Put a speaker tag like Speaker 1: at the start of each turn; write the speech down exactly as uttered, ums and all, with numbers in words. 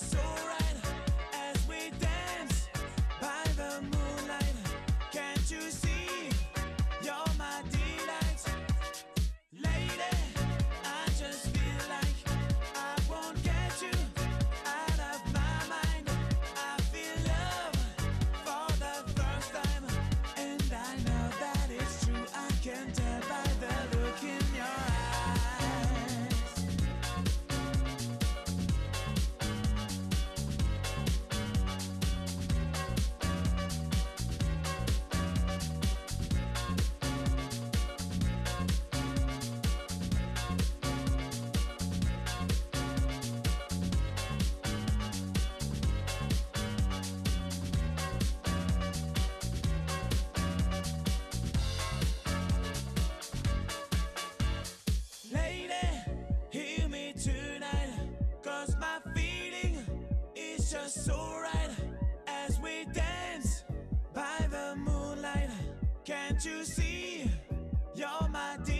Speaker 1: so right as we dance by the moonlight. Can't you see you're my delight? Lady, I just feel like I won't get you out of my mind. I feel love for the first time, and I know that it's true. I can tell by the look in your eyes. Lady, hear me tonight, 'cause my feeling is just so right as we dance by the moonlight. Can't you see you're my dear?